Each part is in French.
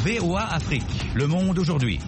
VOA Afrique, le monde aujourd'hui.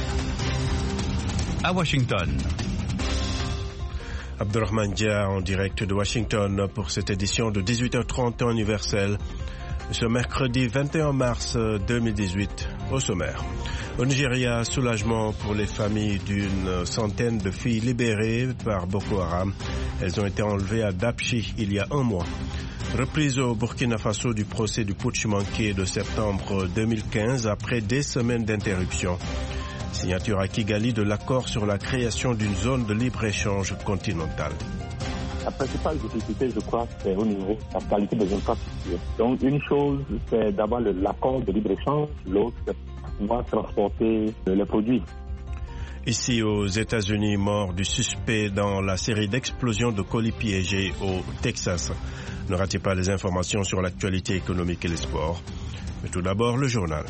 À Washington. Abdelrahman Dia en direct de Washington pour cette édition de 18h30 temps universel. Ce mercredi 21 mars 2018, au sommaire. Au Nigeria, soulagement pour les familles d'une centaine de filles libérées par Boko Haram. Elles ont été enlevées à Dapchi il y a un mois. Reprise au Burkina Faso du procès du putsch manqué de septembre 2015 après des semaines d'interruption. Signature à Kigali de l'accord sur la création d'une zone de libre-échange continentale. La principale difficulté, je crois, c'est au niveau de la qualité des infrastructures. Donc, une chose, c'est d'avoir l'accord de libre-échange, l'autre, c'est pouvoir transporter les produits. Ici aux États-Unis, mort du suspect dans la série d'explosions de colis piégés au Texas. Ne ratez pas les informations sur l'actualité économique et les sports. Mais tout d'abord, le journal.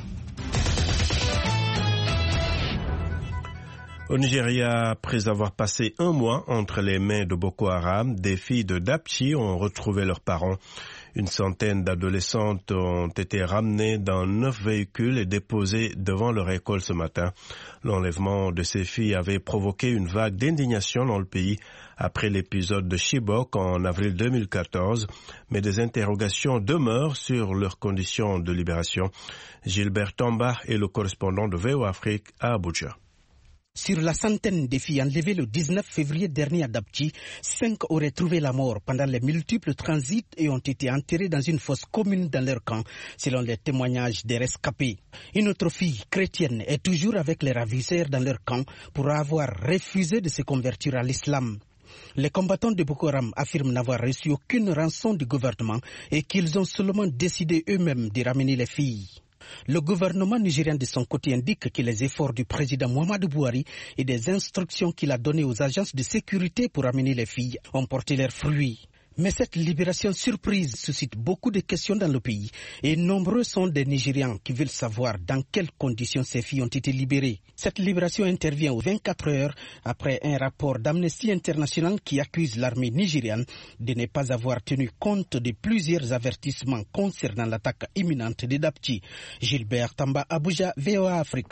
Au Nigeria, après avoir passé un mois entre les mains de Boko Haram, des filles de Dapchi ont retrouvé leurs parents. Une centaine d'adolescentes ont été ramenées dans 9 véhicules et déposées devant leur école ce matin. L'enlèvement de ces filles avait provoqué une vague d'indignation dans le pays après l'épisode de Chibok en avril 2014, mais des interrogations demeurent sur leurs conditions de libération. Gilbert Tamba est le correspondant de VOA Afrique à Abuja. Sur la centaine de filles enlevées le 19 février dernier à Dapchi, 5 auraient trouvé la mort pendant les multiples transits et ont été enterrées dans une fosse commune dans leur camp, selon les témoignages des rescapés. Une autre fille chrétienne est toujours avec les ravisseurs dans leur camp pour avoir refusé de se convertir à l'islam. Les combattants de Boko Haram affirment n'avoir reçu aucune rançon du gouvernement et qu'ils ont seulement décidé eux-mêmes de ramener les filles. Le gouvernement nigérien de son côté indique que les efforts du président Muhammadu Buhari et des instructions qu'il a données aux agences de sécurité pour amener les filles ont porté leurs fruits. Mais cette libération surprise suscite beaucoup de questions dans le pays et nombreux sont des Nigérians qui veulent savoir dans quelles conditions ces filles ont été libérées. Cette libération intervient aux 24 heures après un rapport d'Amnesty International qui accuse l'armée nigériane de ne pas avoir tenu compte de plusieurs avertissements concernant l'attaque imminente de Dapchi. Gilbert Tamba, Abuja, VOA Afrique.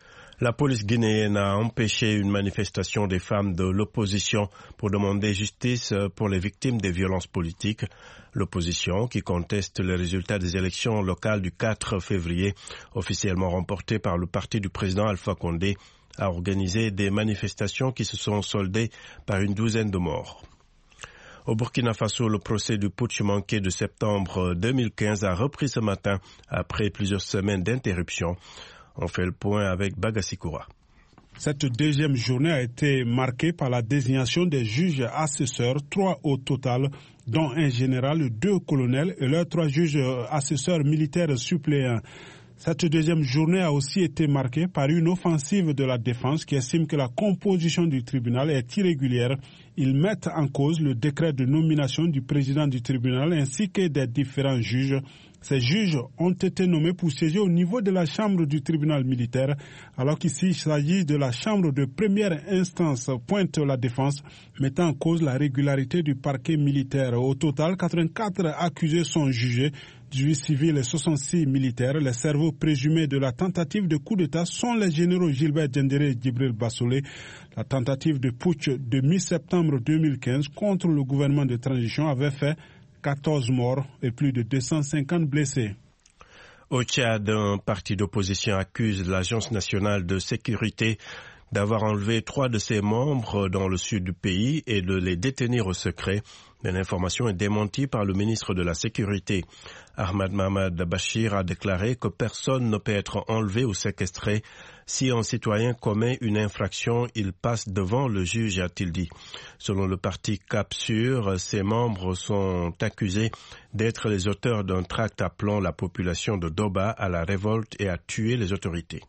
La police guinéenne a empêché une manifestation des femmes de l'opposition pour demander justice pour les victimes des violences politiques. L'opposition, qui conteste les résultats des élections locales du 4 février, officiellement remportées par le parti du président Alpha Condé, a organisé des manifestations qui se sont soldées par une douzaine de morts. Au Burkina Faso, le procès du putsch manqué de septembre 2015 a repris ce matin après plusieurs semaines d'interruption. On fait le point avec Bagasikoura. Cette deuxième journée a été marquée par la désignation des juges assesseurs, 3 au total, dont un général, 2 colonels et leurs 3 juges assesseurs militaires suppléants. Cette deuxième journée a aussi été marquée par une offensive de la défense qui estime que la composition du tribunal est irrégulière. Ils mettent en cause le décret de nomination du président du tribunal ainsi que des différents juges. Ces juges ont été nommés pour siéger au niveau de la chambre du tribunal militaire, alors qu'ici il s'agit de la chambre de première instance, pointe la défense, mettant en cause la régularité du parquet militaire. Au total, 84 accusés sont jugés, 18 civils et 66 militaires. Les cerveaux présumés de la tentative de coup d'État sont les généraux Gilbert Diendéré et Djibril Bassolé. La tentative de putsch de mi-septembre 2015 contre le gouvernement de transition avait fait 14 morts et plus de 250 blessés. Au Tchad, un parti d'opposition accuse l'Agence nationale de sécurité d'avoir enlevé 3 de ses membres dans le sud du pays et de les détenir au secret. Mais l'information est démentie par le ministre de la Sécurité. Ahmad Mohamed Bachir a déclaré que personne ne peut être enlevé ou séquestré. Si un citoyen commet une infraction, il passe devant le juge, a-t-il dit. Selon le parti Cap Sûr, ses membres sont accusés d'être les auteurs d'un tract appelant la population de Doba à la révolte et à tuer les autorités.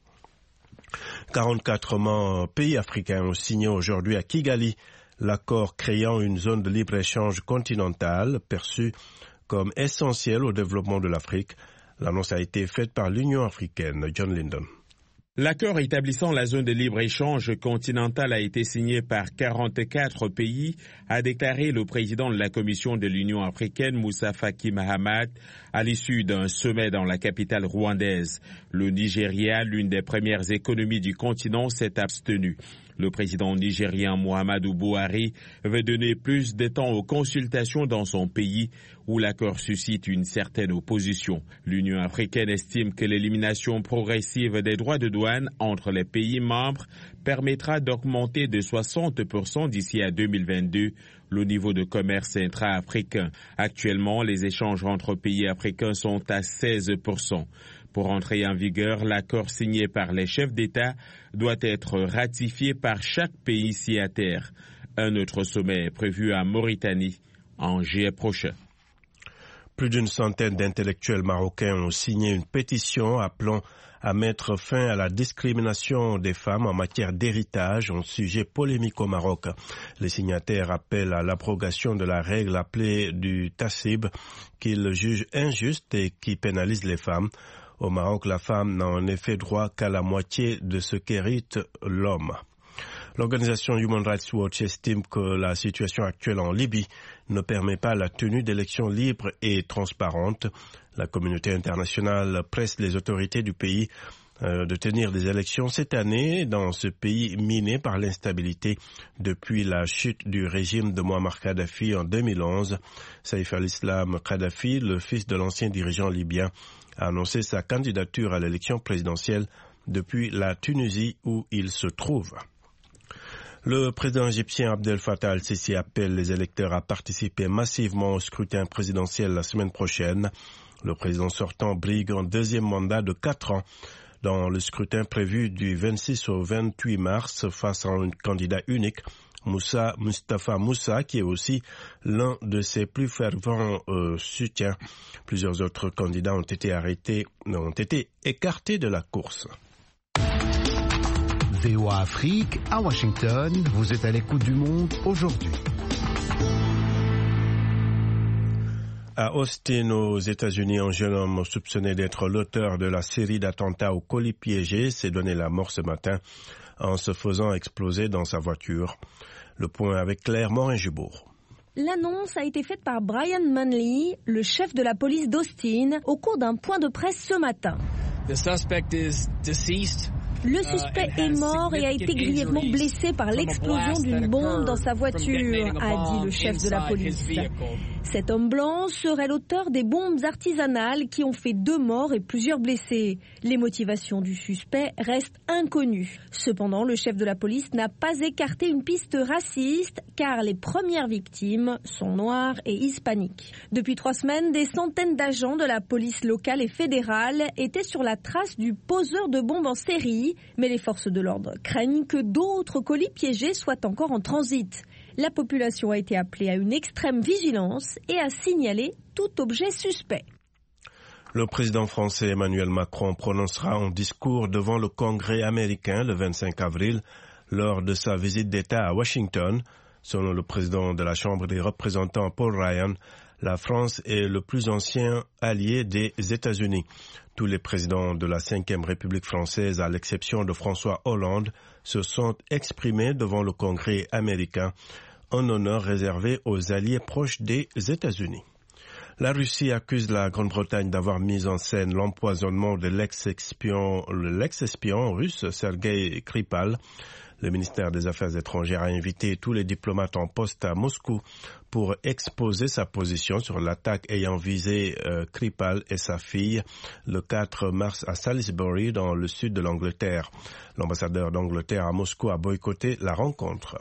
44 pays africains ont signé aujourd'hui à Kigali l'accord créant une zone de libre-échange continentale perçue comme essentielle au développement de l'Afrique. L'annonce a été faite par l'Union africaine. John Lyndon. L'accord établissant la zone de libre-échange continentale a été signé par 44 pays, a déclaré le président de la Commission de l'Union africaine, Moussa Faki Mahamat, à l'issue d'un sommet dans la capitale rwandaise. Le Nigeria, l'une des premières économies du continent, s'est abstenu. Le président nigérien Muhammadu Buhari veut donner plus de temps aux consultations dans son pays où l'accord suscite une certaine opposition. L'Union africaine estime que l'élimination progressive des droits de douane entre les pays membres permettra d'augmenter de 60% d'ici à 2022 le niveau de commerce intra-africain. Actuellement, les échanges entre pays africains sont à 16%. Pour entrer en vigueur, l'accord signé par les chefs d'État doit être ratifié par chaque pays signataire. Un autre sommet est prévu à Mauritanie en juillet prochain. Plus d'une centaine d'intellectuels marocains ont signé une pétition appelant à mettre fin à la discrimination des femmes en matière d'héritage, un sujet polémique au Maroc. Les signataires appellent à l'abrogation de la règle appelée du tassib, qu'ils jugent injuste et qui pénalise les femmes. Au Maroc, la femme n'a en effet droit qu'à la moitié de ce qu'hérite l'homme. L'organisation Human Rights Watch estime que la situation actuelle en Libye ne permet pas la tenue d'élections libres et transparentes. La communauté internationale presse les autorités du pays de tenir des élections cette année dans ce pays miné par l'instabilité depuis la chute du régime de Muammar Kadhafi en 2011. Saïf al-Islam Kadhafi, le fils de l'ancien dirigeant libyen, a annoncé sa candidature à l'élection présidentielle depuis la Tunisie où il se trouve. Le président égyptien Abdel Fattah al-Sisi appelle les électeurs à participer massivement au scrutin présidentiel la semaine prochaine. Le président sortant brigue un deuxième mandat de 4 ans dans le scrutin prévu du 26 au 28 mars face à un candidat unique, Mustafa Moussa, qui est aussi l'un de ses plus fervents soutiens. Plusieurs autres candidats ont été écartés de la course. VOA Afrique, à Washington, vous êtes à l'écoute du monde aujourd'hui. À Austin, aux États-Unis, un jeune homme soupçonné d'être l'auteur de la série d'attentats au colis piégé s'est donné la mort ce matin en se faisant exploser dans sa voiture. Le point avec Claire Morin-Jubour. L'annonce a été faite par Brian Manley, le chef de la police d'Austin, au cours d'un point de presse ce matin. The suspect is deceased. Le suspect est mort et a été grièvement blessé par l'explosion d'une bombe dans sa voiture, a dit le chef de la police. Cet homme blanc serait l'auteur des bombes artisanales qui ont fait 2 morts et plusieurs blessés. Les motivations du suspect restent inconnues. Cependant, le chef de la police n'a pas écarté une piste raciste car les premières victimes sont noires et hispaniques. Depuis 3 semaines, des centaines d'agents de la police locale et fédérale étaient sur la trace du poseur de bombes en série. Mais les forces de l'ordre craignent que d'autres colis piégés soient encore en transit. La population a été appelée à une extrême vigilance et à signaler tout objet suspect. Le président français Emmanuel Macron prononcera un discours devant le Congrès américain le 25 avril lors de sa visite d'État à Washington. Selon le président de la Chambre des représentants Paul Ryan, la France est le plus ancien allié des États-Unis. Tous les présidents de la 5e République française, à l'exception de François Hollande, se sont exprimés devant le Congrès américain, un honneur réservé aux alliés proches des États-Unis. La Russie accuse la Grande-Bretagne d'avoir mis en scène l'empoisonnement de l'ex-espion russe Sergei Skripal. Le ministère des Affaires étrangères a invité tous les diplomates en poste à Moscou pour exposer sa position sur l'attaque ayant visé Skripal et sa fille le 4 mars à Salisbury, dans le sud de l'Angleterre. L'ambassadeur d'Angleterre à Moscou a boycotté la rencontre.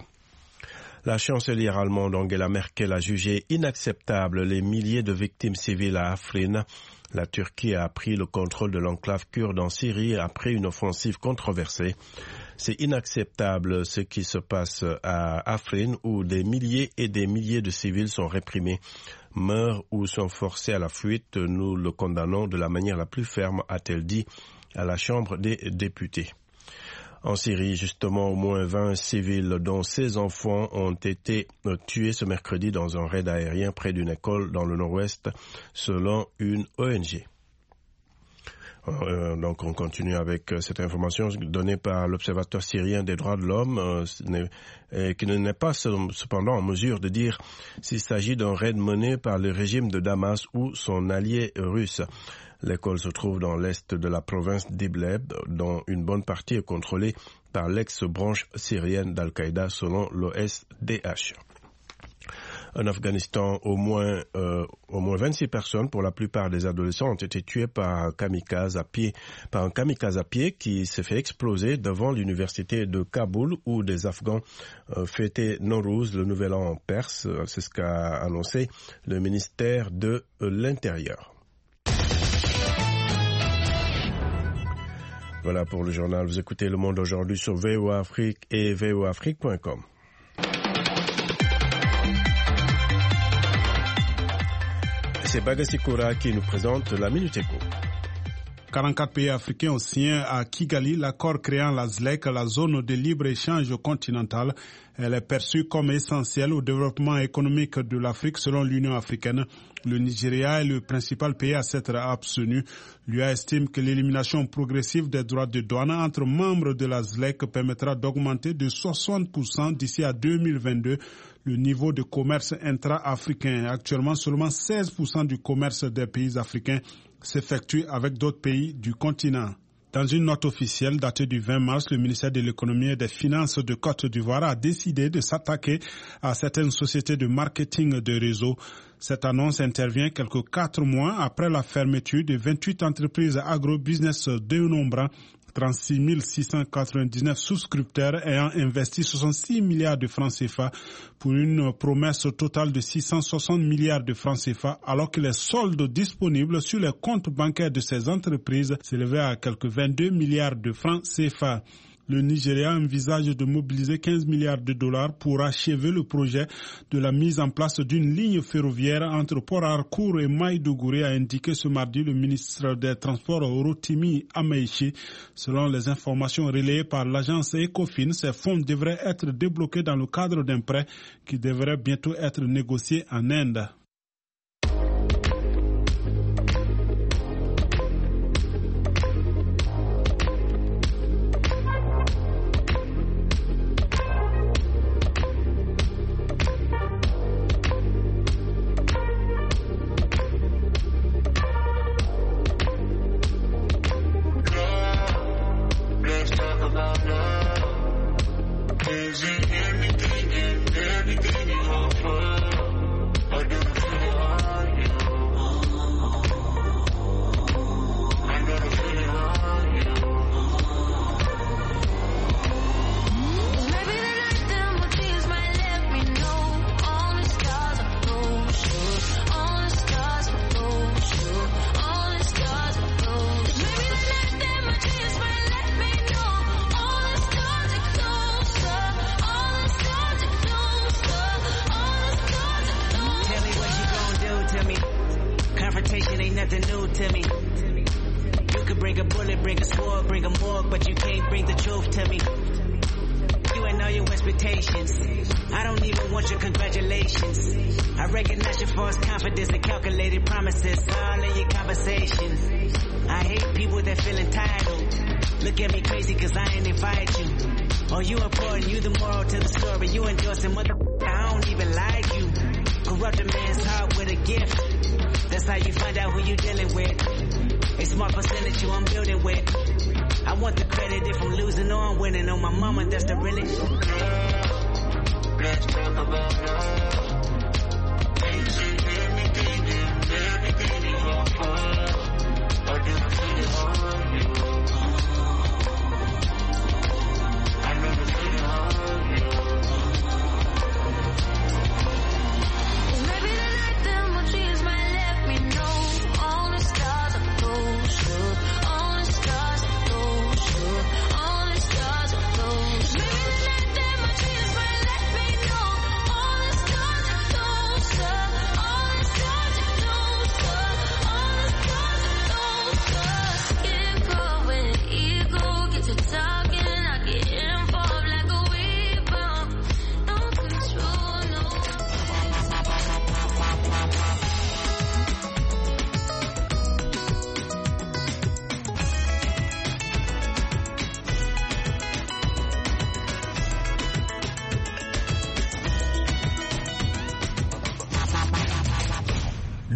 La chancelière allemande Angela Merkel a jugé inacceptable les milliers de victimes civiles à Afrin. La Turquie a pris le contrôle de l'enclave kurde en Syrie après une offensive controversée. C'est inacceptable ce qui se passe à Afrin où des milliers et des milliers de civils sont réprimés, meurent ou sont forcés à la fuite. Nous le condamnons de la manière la plus ferme, a-t-elle dit à la Chambre des députés. En Syrie, justement, au moins 20 civils, dont 16 enfants, ont été tués ce mercredi dans un raid aérien près d'une école dans le nord-ouest, selon une ONG. Donc on continue avec cette information donnée par l'Observatoire syrien des droits de l'homme, qui n'est pas cependant en mesure de dire s'il s'agit d'un raid mené par le régime de Damas ou son allié russe. L'école se trouve dans l'est de la province d'Idlib, dont une bonne partie est contrôlée par l'ex-branche syrienne d'Al-Qaïda selon l'OSDH. En Afghanistan, au moins 26 personnes, pour la plupart des adolescents, ont été tuées par un kamikaze à pied qui s'est fait exploser devant l'université de Kaboul où des Afghans fêtaient Nowruz, le nouvel an en perse. C'est ce qu'a annoncé le ministère de l'Intérieur. Voilà pour le journal. Vous écoutez Le Monde aujourd'hui sur VOA Afrique et voaafrique.com. C'est Bagassi Koura qui nous présente la Minute Éco. 44 pays africains ont signé à Kigali l'accord créant la ZLEC, la zone de libre-échange continentale. Elle est perçue comme essentielle au développement économique de l'Afrique selon l'Union africaine. Le Nigeria est le principal pays à s'être abstenu. L'UA estime que l'élimination progressive des droits de douane entre membres de la ZLEC permettra d'augmenter de 60% d'ici à 2022 le niveau de commerce intra-africain. Actuellement, seulement 16% du commerce des pays africains s'effectue avec d'autres pays du continent. Dans une note officielle datée du 20 mars, le ministère de l'économie et des finances de Côte d'Ivoire a décidé de s'attaquer à certaines sociétés de marketing de réseau. Cette annonce intervient quelques 4 mois après la fermeture de 28 entreprises agro-business dénombrant 36 699 souscripteurs ayant investi 66 milliards de francs CFA pour une promesse totale de 660 milliards de francs CFA, alors que les soldes disponibles sur les comptes bancaires de ces entreprises s'élevaient à quelques 22 milliards de francs CFA. Le Nigeria envisage de mobiliser 15 milliards de dollars pour achever le projet de la mise en place d'une ligne ferroviaire entre Port Harcourt et Maïdougouré, a indiqué ce mardi le ministre des Transports Rotimi Amaechi. Selon les informations relayées par l'agence Ecofin, ces fonds devraient être débloqués dans le cadre d'un prêt qui devrait bientôt être négocié en Inde.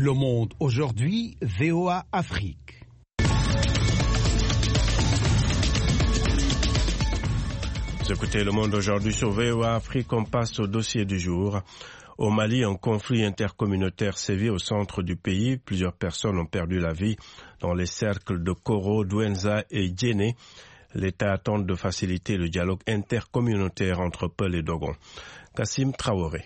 Le Monde aujourd'hui, VOA Afrique. Vous écoutez Le Monde aujourd'hui sur VOA Afrique. On passe au dossier du jour. Au Mali, un conflit intercommunautaire sévit au centre du pays. Plusieurs personnes ont perdu la vie dans les cercles de Koro, Douenza et Djéné. L'État tente de faciliter le dialogue intercommunautaire entre Peul et Dogon. Kassim Traoré.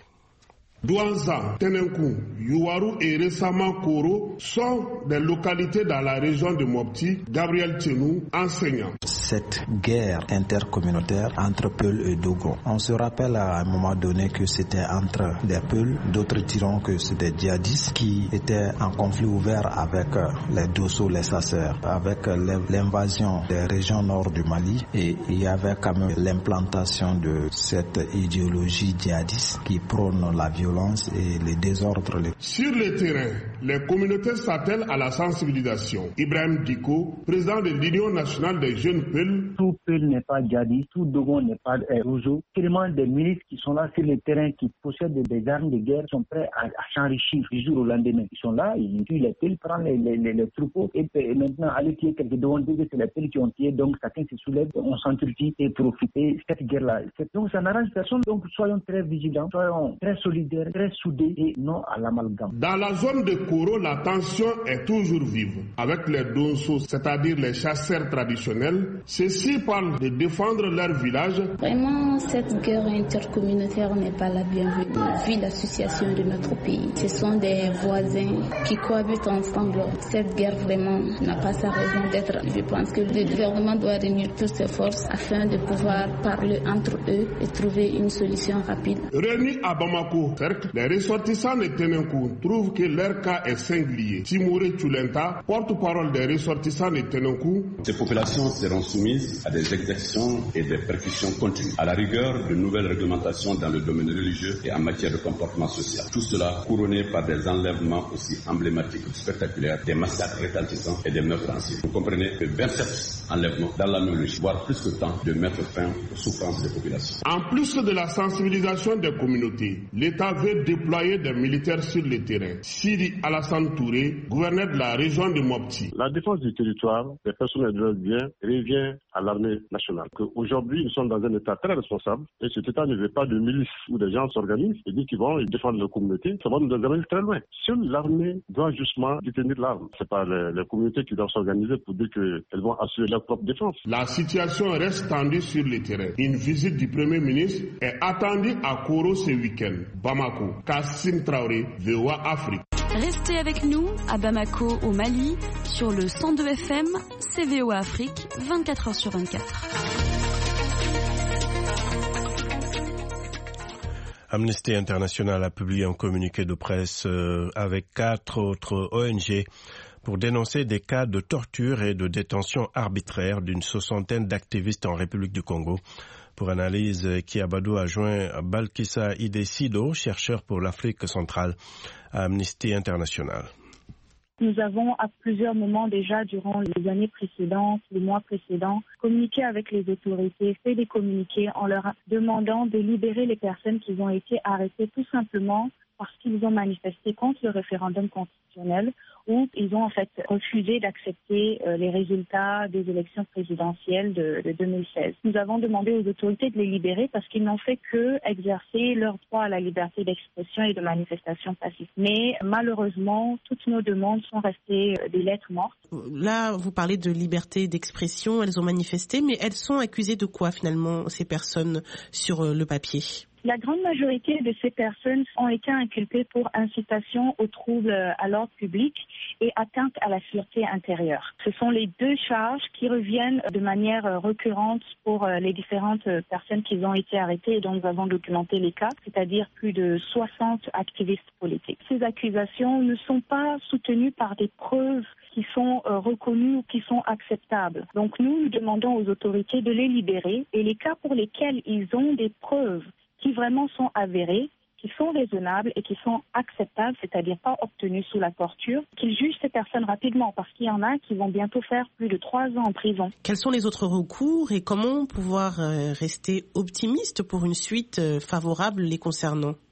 Douenza, Tenenkou, Youarou et récemment Koro sont des localités dans la région de Mopti. Gabriel Tchenou, enseignant. Cette guerre intercommunautaire entre Peul et Dogon, on se rappelle à un moment donné que c'était entre des Peuls, d'autres diront que c'était des djihadistes qui étaient en conflit ouvert avec les Dosso, les Sasseurs, avec l'invasion des régions nord du Mali, et il y avait quand même l'implantation de cette idéologie djihadiste qui prône la violence et les désordres. Sur le terrain, les communautés s'attellent à la sensibilisation. Ibrahim Diko, président de l'Union nationale des jeunes Peul. Tout Peul n'est pas djihadiste, tout Dogon n'est pas Rojo. Tellement des milices qui sont là sur le terrain, qui possèdent des armes de guerre, sont prêts à s'enrichir du jour au lendemain. Ils sont là, ils tuent les Peul, prennent les troupeaux et maintenant aller tuer quelques Dogon, c'est les Peul qui ont tué, donc chacun se soulève, on s'entretient et profiter cette guerre-là. Donc ça n'arrange personne, donc soyons très vigilants, soyons très solidaires, très soudés et non à l'amalgame. Dans la zone de Koro, la tension est toujours vive. Avec les Donso, c'est-à-dire les chasseurs traditionnels, ceux-ci parlent de défendre leur village. Vraiment, cette guerre intercommunautaire n'est pas la bienvenue, vu la situation de notre pays. Ce sont des voisins qui cohabitent ensemble. Cette guerre vraiment n'a pas sa raison d'être. Je pense que le gouvernement doit réunir toutes ses forces afin de pouvoir parler entre eux et trouver une solution rapide. Réunis à Bamako, les ressortissants de Tenenkou trouvent que leur cas est singulier. Timouré Tchoulenta, porte-parole des ressortissants de Tenenkou. Ces populations seront soumises à des exactions et des persécutions continues, à la rigueur de nouvelles réglementations dans le domaine religieux et en matière de comportement social. Tout cela couronné par des enlèvements aussi emblématiques, spectaculaires, des massacres retentissants et des meurtres anciens. Vous comprenez que 27 enlèvements dans la logique, voire plus que temps de mettre fin aux souffrances des populations. En plus de la sensibilisation des communautés, l'État veut déployer des militaires sur le terrain. Sidi Alassane Touré, gouverneur de la région de Mopti. La défense du territoire, des personnes et de leurs biens, revient à l'armée nationale. Aujourd'hui, nous sommes dans un État très responsable et cet État ne veut pas de milices où des gens s'organisent et disent qu'ils vont défendre leur communauté. Ça va nous amener très loin. Seule l'armée doit justement détenir l'arme. C'est pas les communautés qui doivent s'organiser pour dire qu'elles vont assurer leur propre défense. La situation reste tendue sur le terrain. Une visite du Premier ministre est attendue à Koro ce week-end. Bamako, Kassim Traoré, VOA Afrique. Restez avec nous à Bamako au Mali sur le 102 FM, c'est VOA Afrique, 24h sur 24. Amnesty International a publié un communiqué de presse avec 4 autres ONG pour dénoncer des cas de torture et de détention arbitraire d'une 60aine d'activistes en République du Congo. Pour analyse, Kiabadou a joint Balkissa Idesido, chercheur pour l'Afrique centrale à Amnesty International. Nous avons à plusieurs moments déjà durant les années précédentes, les mois précédents, communiqué avec les autorités, fait des communiqués en leur demandant de libérer les personnes qui ont été arrêtées tout simplement parce qu'ils ont manifesté contre le référendum constitutionnel où ils ont en fait refusé d'accepter les résultats des élections présidentielles de 2016. Nous avons demandé aux autorités de les libérer parce qu'ils n'ont fait que exercer leur droit à la liberté d'expression et de manifestation pacifique. Mais malheureusement, toutes nos demandes sont restées des lettres mortes. Là, vous parlez de liberté d'expression, elles ont manifesté, mais elles sont accusées de quoi finalement, ces personnes sur le papier ? La grande majorité de ces personnes ont été inculpées pour incitation aux troubles à l'ordre public et atteinte à la sûreté intérieure. Ce sont les deux charges qui reviennent de manière récurrente pour les différentes personnes qui ont été arrêtées et dont nous avons documenté les cas, c'est-à-dire plus de 60 activistes politiques. Ces accusations ne sont pas soutenues par des preuves qui sont reconnues ou qui sont acceptables. Donc nous demandons aux autorités de les libérer et les cas pour lesquels ils ont des preuves qui vraiment sont avérés, qui sont raisonnables et qui sont acceptables, c'est-à-dire pas obtenus sous la torture, qu'ils jugent ces personnes rapidement, parce qu'il y en a qui vont bientôt faire plus de 3 ans en prison. Quels sont les autres recours et comment pouvoir rester optimiste pour une suite favorable les concernant ?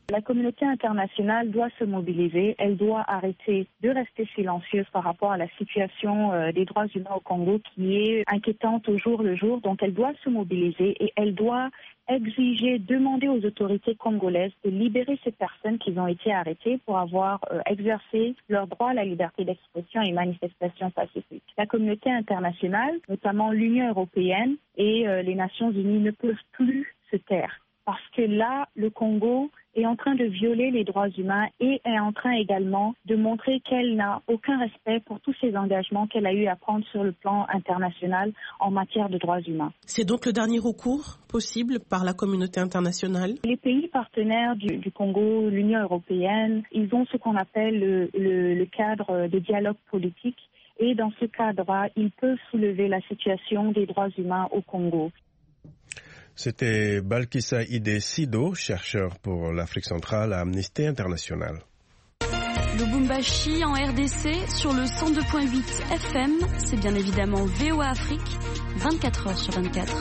La communauté internationale doit se mobiliser, elle doit arrêter de rester silencieuse par rapport à la situation des droits humains au Congo qui est inquiétante au jour le jour. Donc elle doit se mobiliser et elle doit exiger, demander aux autorités congolaises de libérer ces personnes qui ont été arrêtées pour avoir exercé leur droit à la liberté d'expression et manifestation pacifique. La communauté internationale, notamment l'Union européenne et les Nations unies ne peuvent plus se taire. Parce que là, le Congo est en train de violer les droits humains et est en train également de montrer qu'elle n'a aucun respect pour tous ces engagements qu'elle a eu à prendre sur le plan international en matière de droits humains. C'est donc le dernier recours possible par la communauté internationale? Les pays partenaires du Congo, l'Union européenne, ils ont ce qu'on appelle le cadre de dialogue politique et dans ce cadre-là, ils peuvent soulever la situation des droits humains au Congo. C'était Balkissa Ide Sido, chercheur pour l'Afrique centrale à Amnesty International. Lubumbashi en RDC sur le 102.8 FM, c'est bien évidemment VOA Afrique, 24h/24.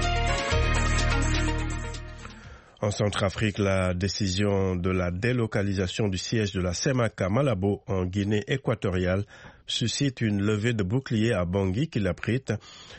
En Centrafrique, la décision de la délocalisation du siège de la CEMAC à Malabo en Guinée équatoriale suscite une levée de boucliers à Bangui qui l'abrite.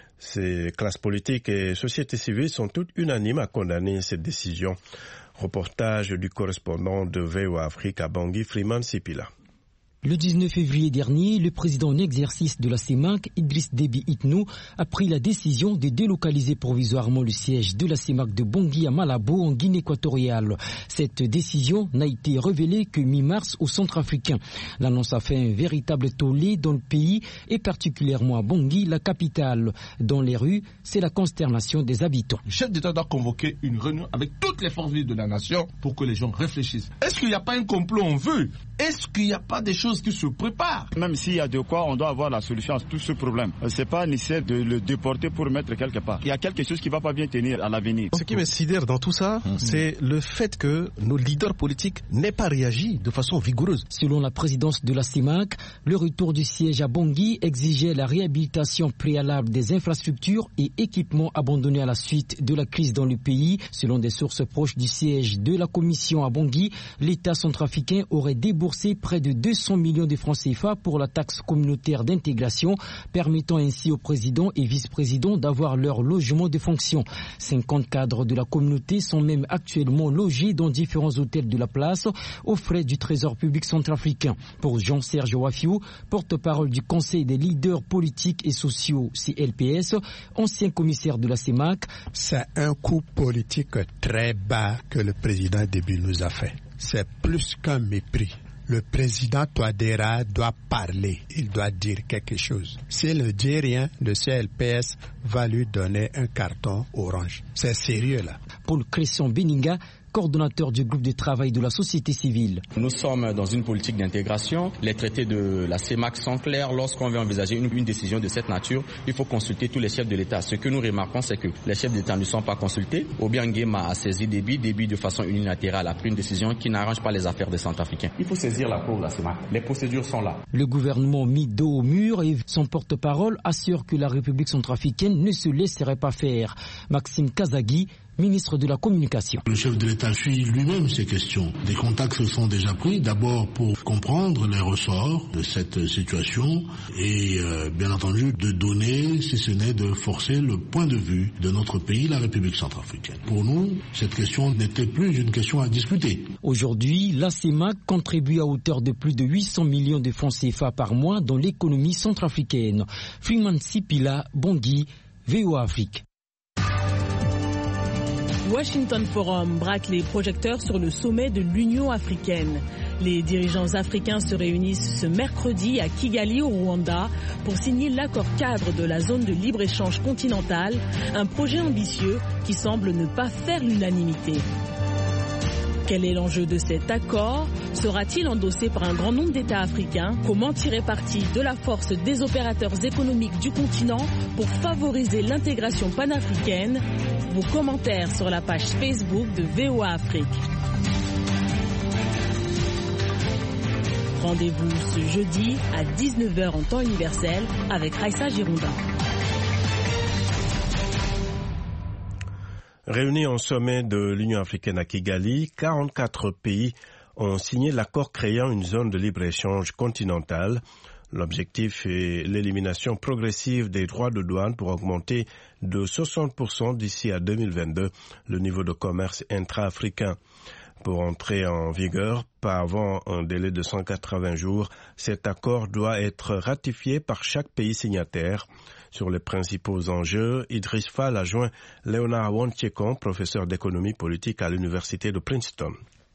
Ces classes politiques et sociétés civiles sont toutes unanimes à condamner cette décision. Reportage du correspondant de VOA Afrique à Bangui, Freeman Sipila. Le 19 février dernier, le président en exercice de la CEMAC, Idriss Déby Itno, a pris la décision de délocaliser provisoirement le siège de la CEMAC de Bangui à Malabo en Guinée équatoriale. Cette décision n'a été révélée que mi-mars au Centrafricain. L'annonce a fait un véritable tollé dans le pays et particulièrement à Bangui, la capitale. Dans les rues, c'est la consternation des habitants. Le chef d'État doit convoquer une réunion avec toutes les forces vives de la nation pour que les gens réfléchissent. Est-ce qu'il n'y a pas un complot en vue? Est-ce qu'il n'y a pas des choses qui se préparent? Même s'il y a de quoi, on doit avoir la solution à tout ce problème. C'est pas nécessaire de le déporter pour le mettre quelque part. Il y a quelque chose qui va pas bien tenir à l'avenir. Ce qui me sidère dans tout ça, c'est le fait que nos leaders politiques n'aient pas réagi de façon vigoureuse. Selon la présidence de la CEMAC, le retour du siège à Bangui exigeait la réhabilitation préalable des infrastructures et équipements abandonnés à la suite de la crise dans le pays. Selon des sources proches du siège de la commission à Bangui, l'État centrafricain aurait déboursé près de 200 millions de francs CFA pour la taxe communautaire d'intégration, permettant ainsi aux présidents et vice-présidents d'avoir leur logement de fonction. 50 cadres de la communauté sont même actuellement logés dans différents hôtels de la place, aux frais du Trésor public centrafricain. Pour Jean-Serge Wafiou, porte-parole du Conseil des leaders politiques et sociaux CLPS, ancien commissaire de la CEMAC, c'est un coup politique très bas que le président Déby nous a fait. C'est plus qu'un mépris. Le président Touadéra doit parler, il doit dire quelque chose. S'il ne dit rien, le CLPS va lui donner un carton orange. C'est sérieux là. Paul Christian Beninga, coordonnateur du groupe de travail de la société civile. Nous sommes dans une politique d'intégration. Les traités de la CEMAC sont clairs. Lorsqu'on veut envisager une décision de cette nature, il faut consulter tous les chefs de l'État. Ce que nous remarquons, c'est que les chefs d'État ne sont pas consultés. Obiangema a saisi Déby de façon unilatérale a pris une décision qui n'arrange pas les affaires des Centrafricains. Il faut saisir la cour de la CEMAC. Les procédures sont là. Le gouvernement mis dos au mur et son porte-parole assure que la République centrafricaine ne se laisserait pas faire. Maxime Kazagui, ministre de la Communication. Le chef de l'État suit lui-même ces questions. Des contacts se sont déjà pris, d'abord pour comprendre les ressorts de cette situation et bien entendu de donner, si ce n'est de forcer le point de vue de notre pays, la République centrafricaine. Pour nous, cette question n'était plus une question à discuter. Aujourd'hui, la CEMAC contribue à hauteur de plus de 800 millions de francs CFA par mois dans l'économie centrafricaine. Freeman Sipila, Bangui, VOA Afrique. Washington Forum braque les projecteurs sur le sommet de l'Union africaine. Les dirigeants africains se réunissent ce mercredi à Kigali au Rwanda pour signer l'accord cadre de la zone de libre-échange continentale, un projet ambitieux qui semble ne pas faire l'unanimité. Quel est l'enjeu de cet accord? Sera-t-il endossé par un grand nombre d'États africains? Comment tirer parti de la force des opérateurs économiques du continent pour favoriser l'intégration panafricaine? Vos commentaires sur la page Facebook de VOA Afrique. Rendez-vous ce jeudi à 19h en temps universel avec Raissa Girondin. Réunis en sommet de l'Union africaine à Kigali, 44 pays ont signé l'accord créant une zone de libre-échange continentale. L'objectif est l'élimination progressive des droits de douane pour augmenter de 60% d'ici à 2022 le niveau de commerce intra-africain. Pour entrer en vigueur, pas avant un délai de 180 jours, cet accord doit être ratifié par chaque pays signataire. Sur les principaux enjeux, Idriss Fall a joint Léonard Wantchekon, professeur d'économie politique à l'université de Princeton.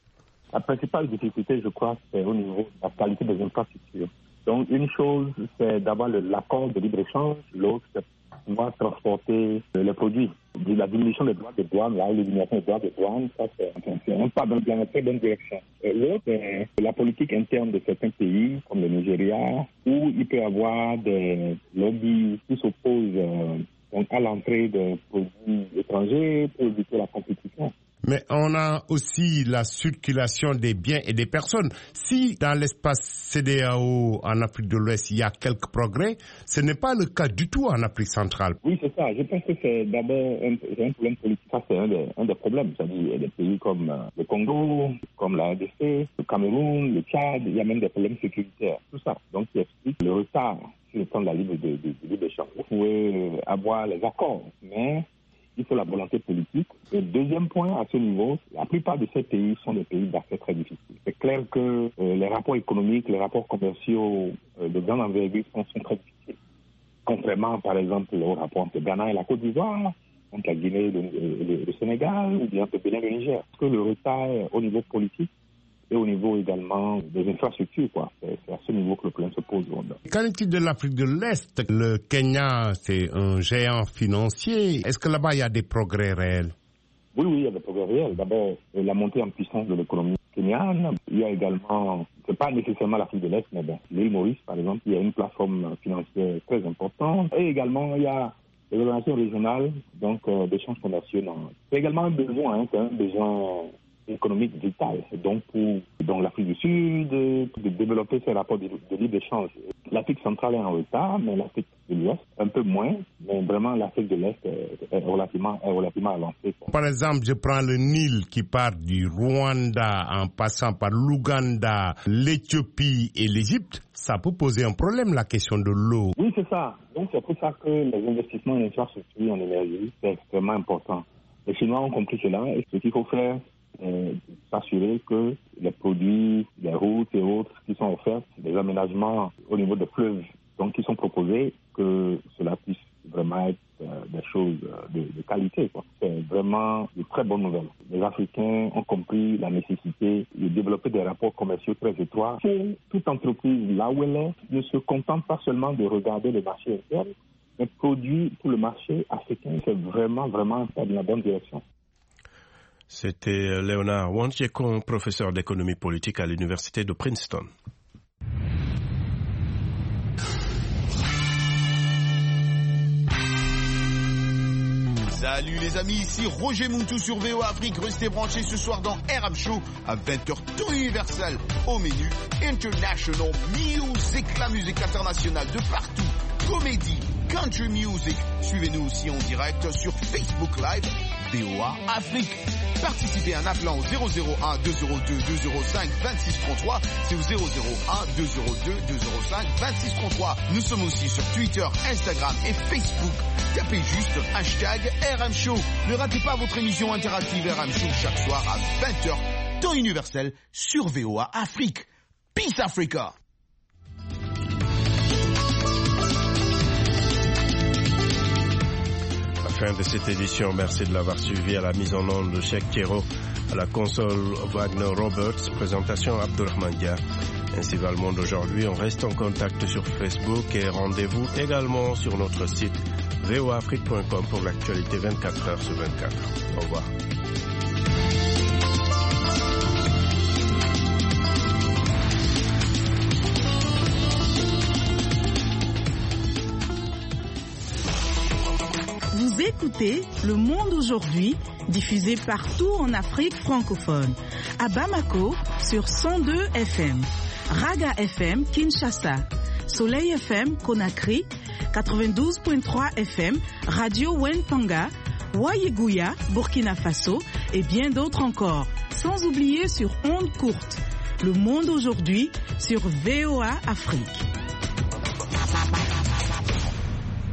La principale difficulté, je crois, c'est au niveau de la qualité des infrastructures. Donc, une chose, c'est d'avoir l'accord de libre-échange. L'autre, c'est pouvoir transporter les produits. La diminution des droits de douane, l'élimination des droits de douane, ça, c'est un pas dans une très bonne direction. L'autre, c'est la politique interne de certains pays, comme le Nigeria, où il peut y avoir des lobbies qui s'opposent à l'entrée de produits étrangers pour éviter la compétition. Mais on a aussi la circulation des biens et des personnes. Si dans l'espace CEDEAO en Afrique de l'Ouest, il y a quelques progrès, ce n'est pas le cas du tout en Afrique centrale. Oui, c'est ça. Je pense que c'est d'abord un problème politique. Ça, c'est un des problèmes. C'est-à-dire, il y a des pays comme le Congo, comme la RDC, le Cameroun, le Tchad, il y a même des problèmes sécuritaires. Tout ça. Donc, qui explique le retard sur le plan de la libre-échange. Vous pouvez avoir les accords, mais il faut la volonté politique. Et deuxième point, à ce niveau, la plupart de ces pays sont des pays d'affaires très difficiles. C'est clair que les rapports économiques, les rapports commerciaux de grande envergure sont très difficiles. Contrairement, par exemple, au rapport entre Ghana et la Côte d'Ivoire, entre la Guinée et le Sénégal, ou bien entre Bénin et le Niger. Parce que le retard au niveau politique et au niveau également des infrastructures, quoi. C'est à ce niveau que le problème se pose. Qu'en est-il de l'Afrique de l'Est? Le Kenya, c'est un géant financier. Est-ce que là-bas, il y a des progrès réels? Oui, il y a des progrès réels. D'abord, la montée en puissance de l'économie kenyane. Il y a également, c'est pas nécessairement l'Afrique de l'Est, mais l'île Maurice, par exemple, il y a une plateforme financière très importante. Et également, il y a des relations régionales, donc d'échanges commerciaux. C'est également un besoin, c'est un besoin économique vital. Donc, pour l'Afrique du Sud, de développer ces rapports de libre-échange. L'Afrique centrale est en retard, mais l'Afrique de l'Ouest, un peu moins. Mais vraiment, l'Afrique de l'Est est relativement avancée. Par exemple, je prends le Nil qui part du Rwanda en passant par l'Ouganda, l'Éthiopie et l'Égypte. Ça peut poser un problème, la question de l'eau. Oui, c'est ça. Donc, c'est pour ça que les investissements en infrastructure, en énergie, c'est extrêmement important. Les Chinois ont compris cela et ce qu'il faut faire, s'assurer que les produits, les routes et autres qui sont offerts, des aménagements au niveau des fleuves, donc qui sont proposés, que cela puisse vraiment être des choses de qualité, quoi. C'est vraiment de très bonnes nouvelles. Les Africains ont compris la nécessité de développer des rapports commerciaux très étroits. Toute entreprise, là où elle est, ne se contente pas seulement de regarder le marché interne, mais produit pour le marché africain. C'est vraiment dans la bonne direction. C'était Léonard Wantchekon, professeur d'économie politique à l'université de Princeton. Salut les amis, ici Roger Muntou sur VOA Afrique. Restez branchés ce soir dans RM Show à 20h temps universel. Au menu International Music, la musique internationale de partout. Comédie, country music. Suivez-nous aussi en direct sur Facebook Live VOA Afrique. Participez en appelant au 001 202 205 2633. C'est au 001 202 205 2633. Nous sommes aussi sur Twitter, Instagram et Facebook. Tapez juste hashtag RM Show. Ne ratez pas votre émission interactive RM Show chaque soir à 20h, temps universel sur VOA Afrique. Peace Africa! Fin de cette édition, merci de l'avoir suivi. À la mise en onde de Cheikh Kero, à la console Wagner Roberts, présentation Abdurrahman Dia. Ainsi va le monde aujourd'hui. On reste en contact sur Facebook et rendez-vous également sur notre site voafrique.com pour l'actualité 24h sur 24. Au revoir. Vous écoutez Le Monde aujourd'hui, diffusé partout en Afrique francophone. À Bamako, sur 102 FM. Raga FM, Kinshasa. Soleil FM, Conakry. 92.3 FM, Radio Wentanga. Ouaïgouya, Burkina Faso et bien d'autres encore. Sans oublier sur ondes courtes. Le monde aujourd'hui sur VOA Afrique.